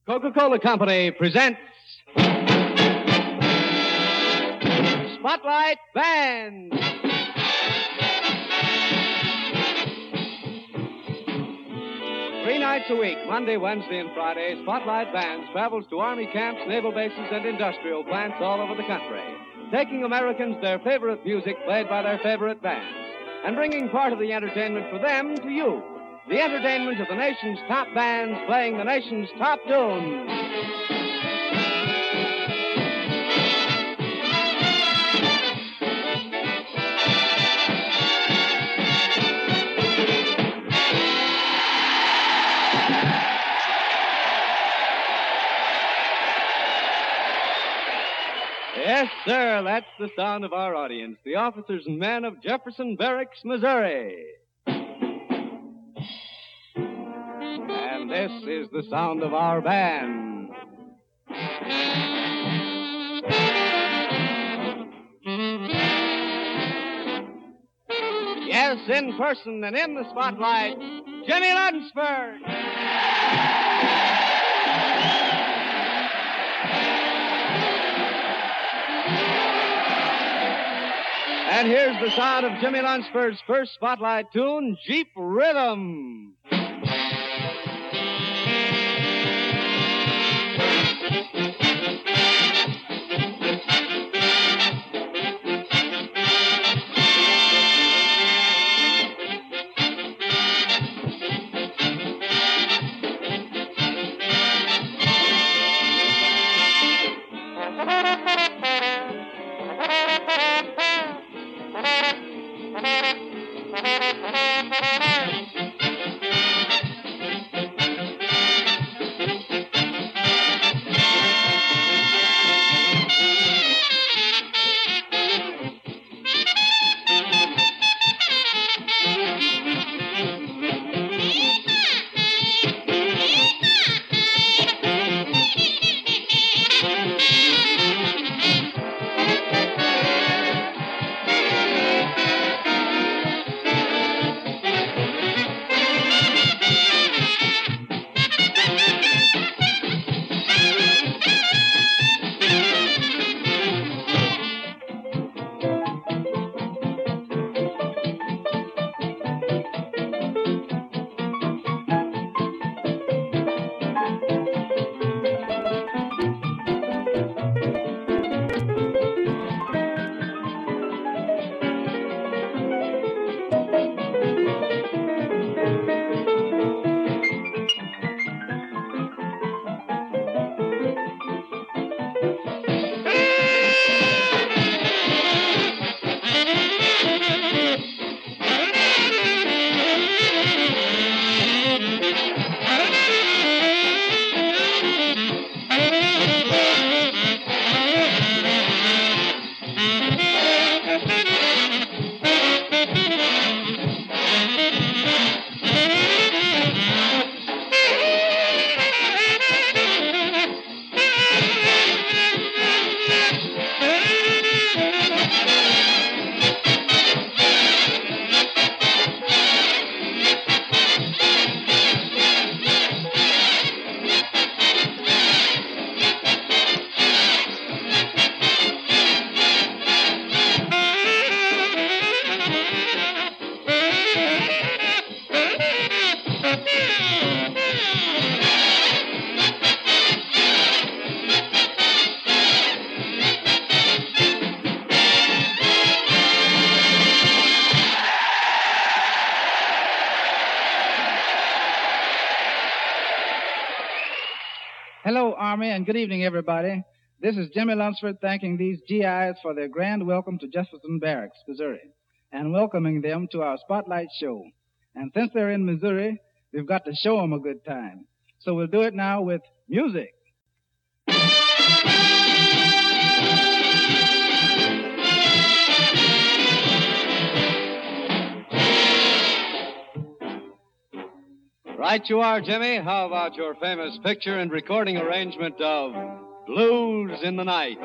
Coca-Cola Company presents Spotlight Band. 3 nights a week, Monday, Wednesday, and Friday, Spotlight Bands travels to Army camps, naval bases, and industrial plants all over the country, taking Americans their favorite music played by their favorite bands, and bringing part of the entertainment for them to you. The entertainment of the nation's top bands playing the nation's top tunes. Yes, sir, that's the sound of our audience, the officers and men of Jefferson Barracks, Missouri. And this is the sound of our band. Yes, in person and in the spotlight, Jimmy Lunsford. And here's the sound of Jimmy Lunsford's first spotlight tune, Jeep Rhythm. Hello, Army, and good evening, everybody. This is Jimmy Lunsford thanking these GIs for their grand welcome to Jefferson Barracks, Missouri, and welcoming them to our Spotlight Show. And since they're in Missouri, we've got to show them a good time. So we'll do it now with music. Right you are, Jimmy. How about your famous picture and recording arrangement of Blues in the Night?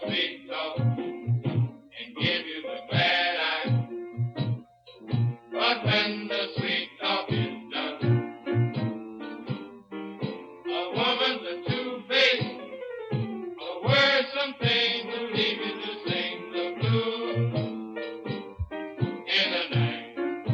sweet talk and give you the glad eye. But when the sweet talk is done, a woman's a two-faced, a worrisome thing to leave you to sing the blues in the night.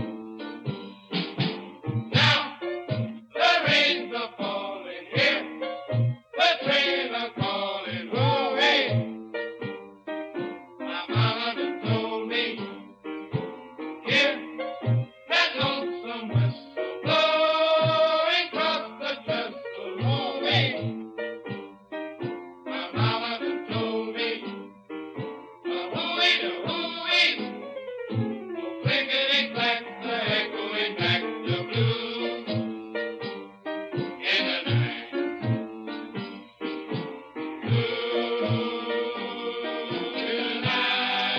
Now, the rains are falling here, the train are calling away. My mama done told me, here, that lonesome whistle blowing across the trestle away. My mama done told me, hooey da hooey, oh clickety clack, the echoing back the blues in the night. Blues in the night.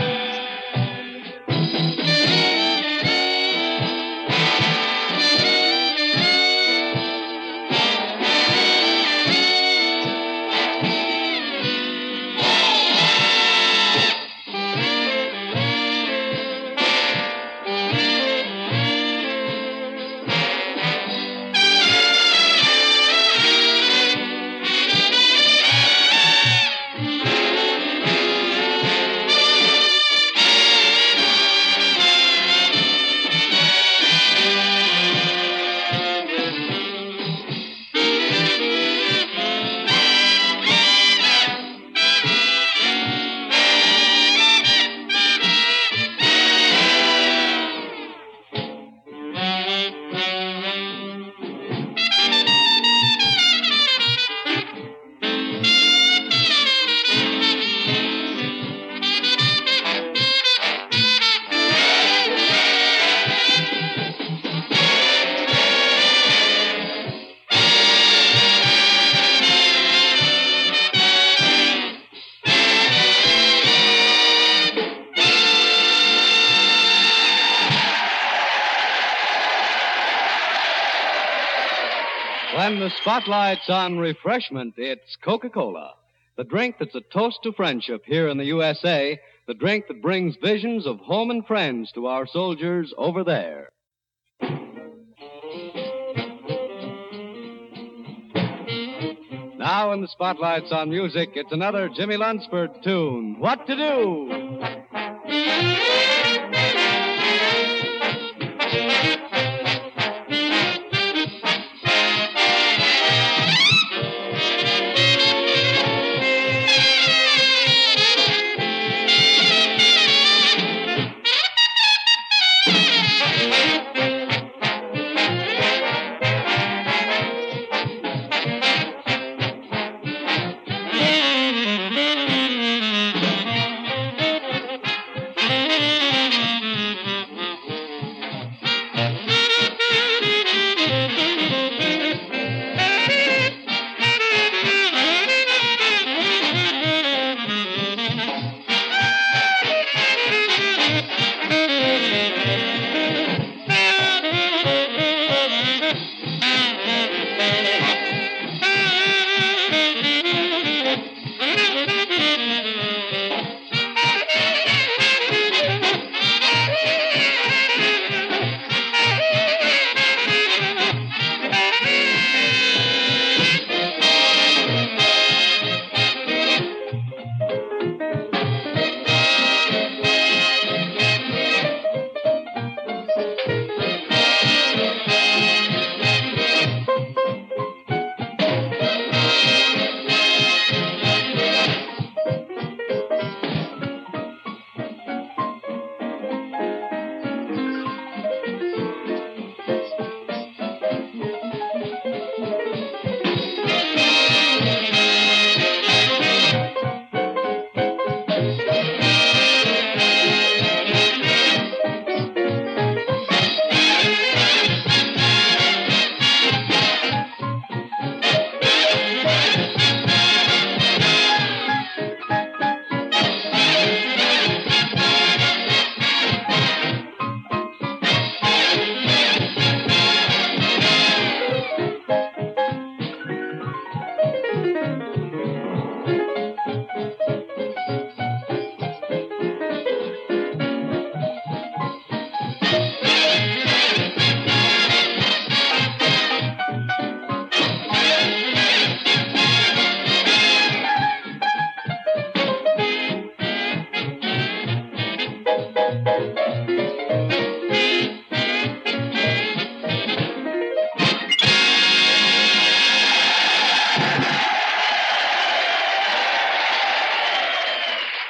When the spotlight's on refreshment, it's Coca-Cola. The drink that's a toast to friendship here in the USA. The drink that brings visions of home and friends to our soldiers over there. Now in the spotlight's on music, it's another Jimmy Lunsford tune. What to do?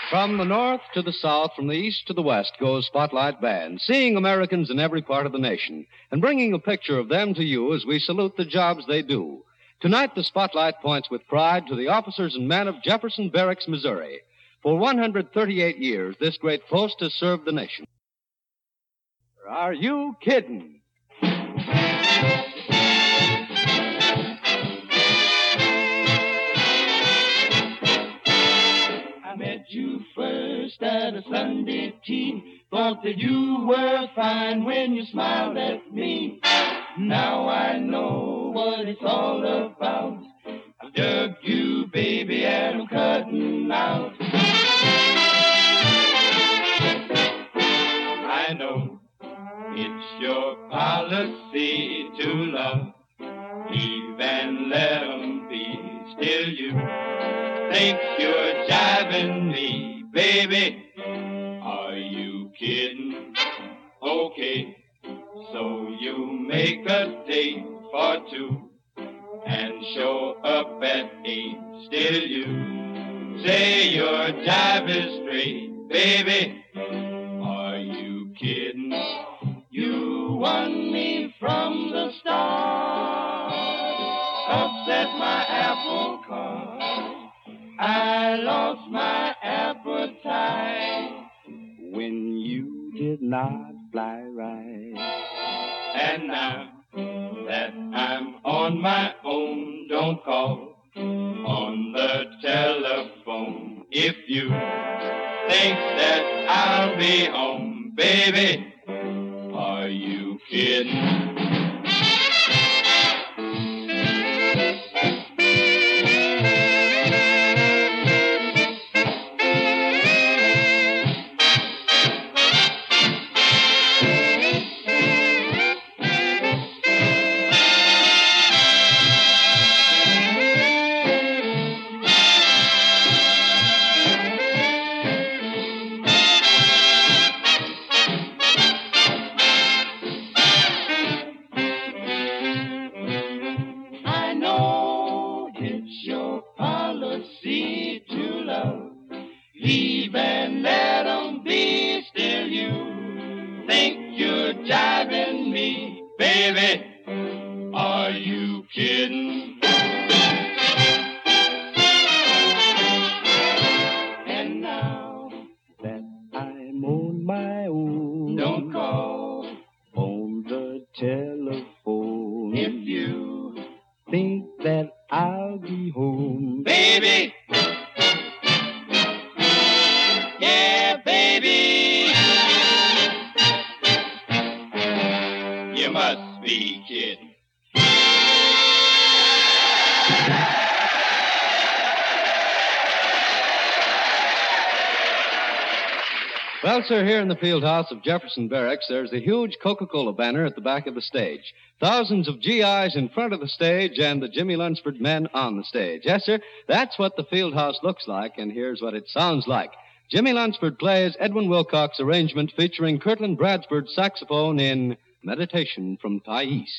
From the north to the south, from the east to the west, goes Spotlight Band, seeing Americans in every part of the nation and bringing a picture of them to you as we salute the jobs they do. Tonight, the Spotlight points with pride to the officers and men of Jefferson Barracks, Missouri. For 138 years, this great post has served the nation. Are you kidding? I met you first at a Sunday tea. Thought that you were fine when you smiled at me. Now I know what it's all about. I've dug you, baby, and I'm cutting out. I know it's your policy to love, leave and let 'em be. Still you think you're jiving me, baby. Are you kidding? Okay, so you make a date for two and show up at 8. Still you say your jive is straight, baby. Are you kidding? You won me from the start, upset my apple cart. I lost my appetite when you did not fly right. And now that I'm on my own, don't call on the telephone. If you think that I'll be home, baby, are you kidding? Leave and let 'em be. Still you think you're jiving me, baby. Are you kidding? And now that I'm on my own, don't call on the telephone. If you think that I'll be home, baby. You must be kidding. Well, sir, here in the field house of Jefferson Barracks, there's a huge Coca-Cola banner at the back of the stage. Thousands of GIs in front of the stage and the Jimmy Lunsford men on the stage. Yes, sir, that's what the field house looks like, and here's what it sounds like. Jimmy Lunsford plays Edwin Wilcox's arrangement featuring Kirtland Bradford's saxophone in Meditation from Thais.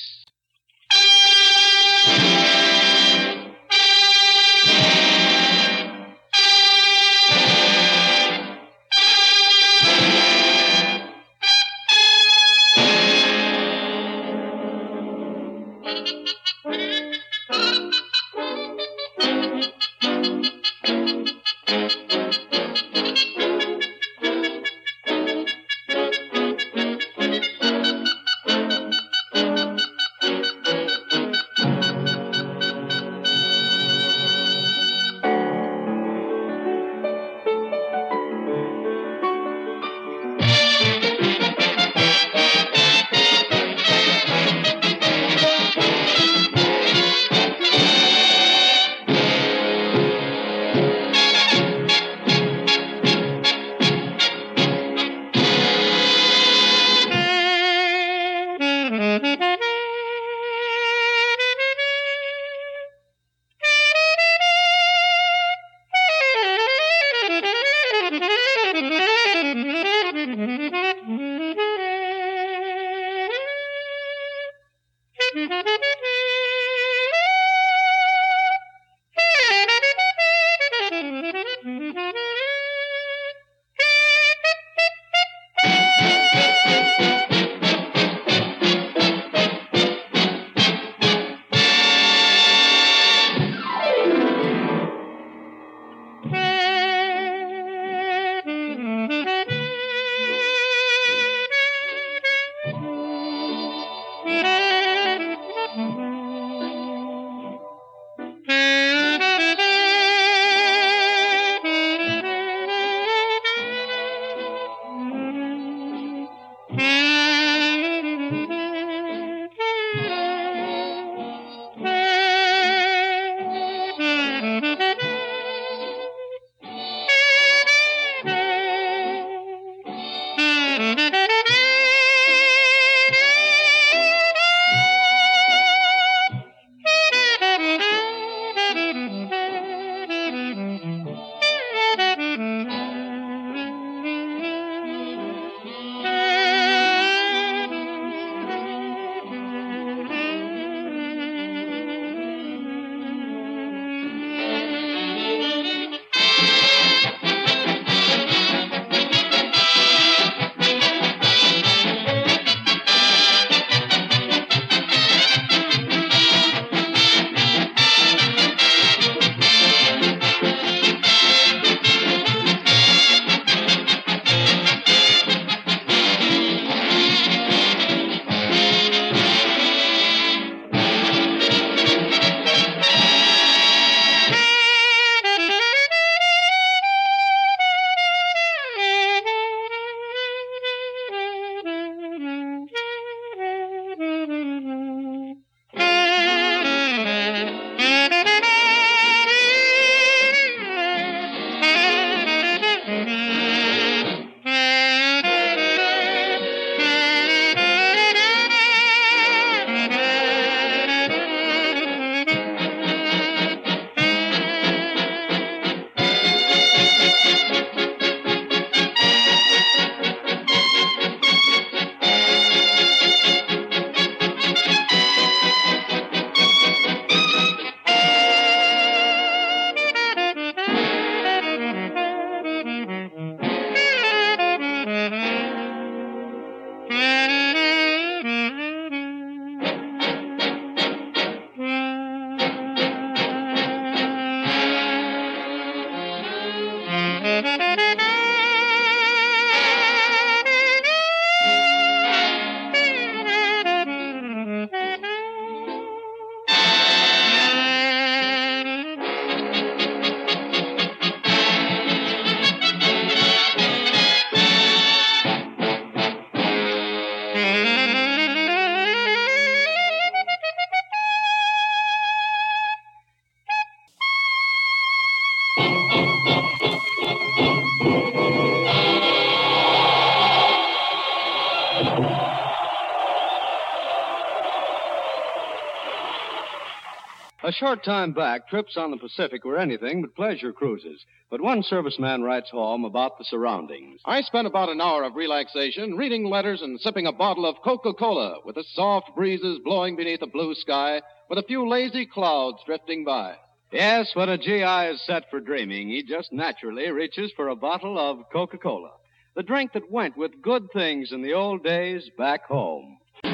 A short time back, trips on the Pacific were anything but pleasure cruises. But one serviceman writes home about the surroundings. I spent about an hour of relaxation reading letters and sipping a bottle of Coca-Cola with the soft breezes blowing beneath a blue sky with a few lazy clouds drifting by. Yes, when a GI is set for dreaming, he just naturally reaches for a bottle of Coca-Cola. The drink that went with good things in the old days back home.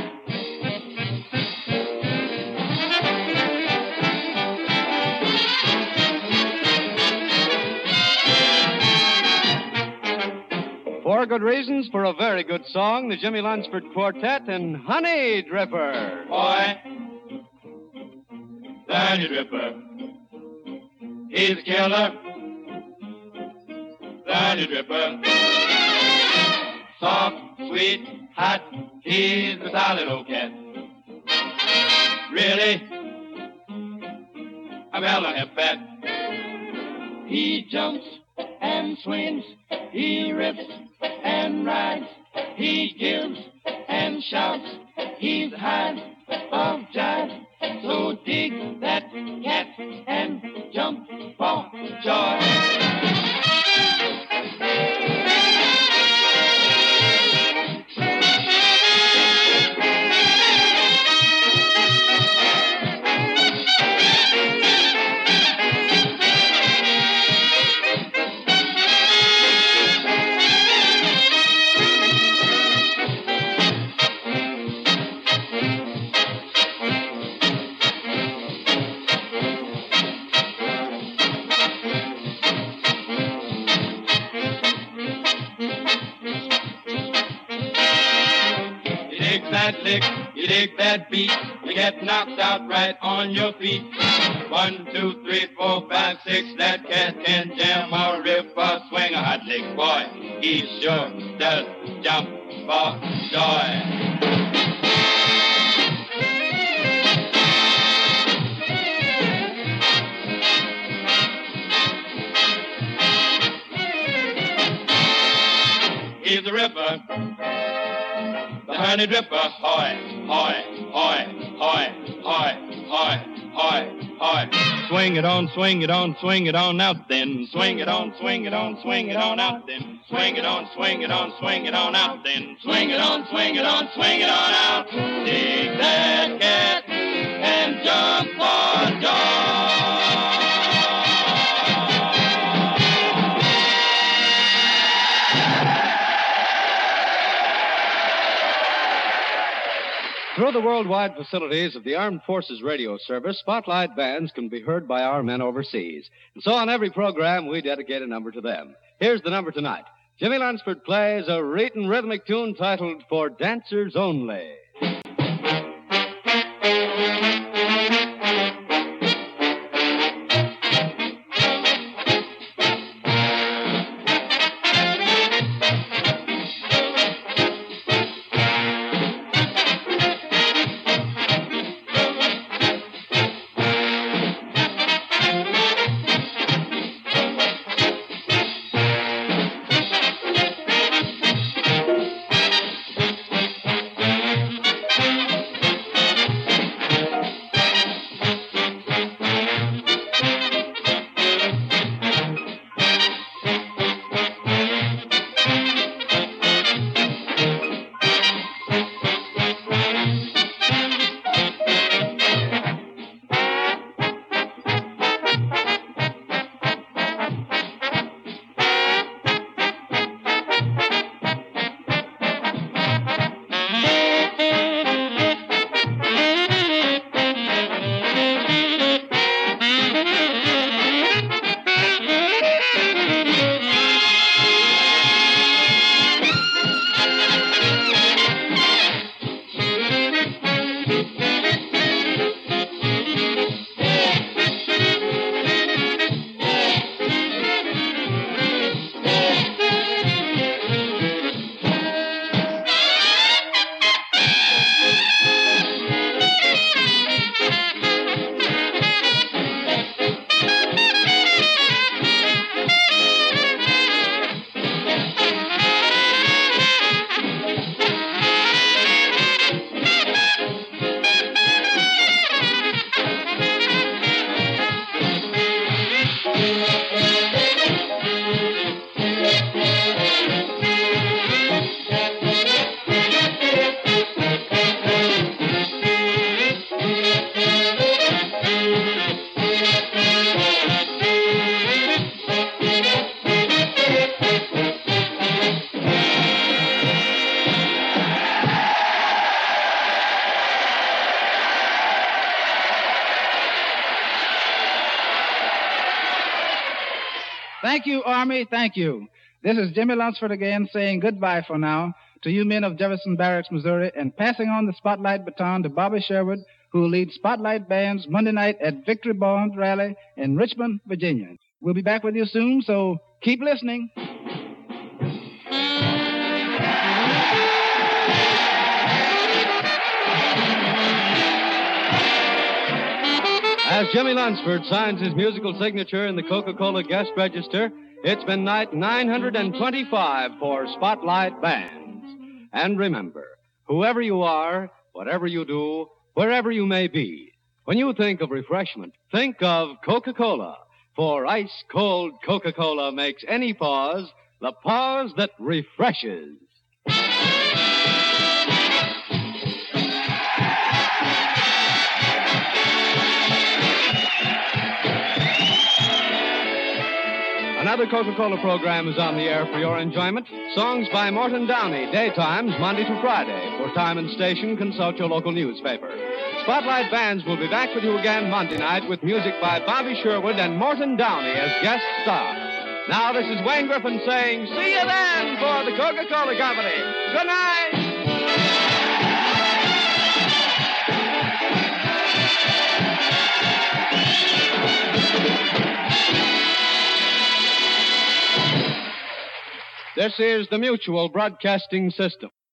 Four good reasons for a very good song, the Jimmy Lunsford Quartet and Honey Dripper. Boy, the Honey Dripper, he's a killer. The Honey Dripper, soft, sweet, hot, he's a solid old cat. Really, a mellow hip fat. He jumps and swings, he rips and rides, he gives and shouts, he's high of jive. So dig that cat and jump for joy. You dig that beat, you get knocked out right on your feet. 1, 2, 3, 4, 5, 6, that cat can jam or rip or swing a hot lick, boy. He sure does jump for joy. He's a ripper, the Honey Dripper, hoy, hoy, hoy, hoy, hoy, hoy, hoy, hoy. Swing it on, swing it on, swing it on out then. Swing it on, swing it on, swing it on out then. Swing it on, swing it on, swing it on out then. Swing it on, swing it on, swing it on out. Dig that cat and jump for joy. Through the worldwide facilities of the Armed Forces Radio Service, Spotlight bands can be heard by our men overseas. And so on every program, we dedicate a number to them. Here's the number tonight. Jimmy Lunsford plays a Reeton rhythmic tune titled For Dancers Only. Thank you, Army. Thank you. This is Jimmy Lunsford again saying goodbye for now to you men of Jefferson Barracks, Missouri, and passing on the spotlight baton to Bobby Sherwood, who will lead Spotlight Bands Monday night at Victory Bond Rally in Richmond, Virginia. We'll be back with you soon, so keep listening. As Jimmy Lunsford signs his musical signature in the Coca-Cola guest register, it's been night 925 for Spotlight Bands. And remember, whoever you are, whatever you do, wherever you may be, when you think of refreshment, think of Coca-Cola. For ice-cold Coca-Cola makes any pause the pause that refreshes. Another Coca-Cola program is on the air for your enjoyment. Songs by Morton Downey, daytimes, Monday to Friday. For time and station, consult your local newspaper. Spotlight Bands will be back with you again Monday night with music by Bobby Sherwood and Morton Downey as guest stars. Now, this is Wayne Griffin saying, see you then for the Coca-Cola Company. Good night. This is the Mutual Broadcasting System.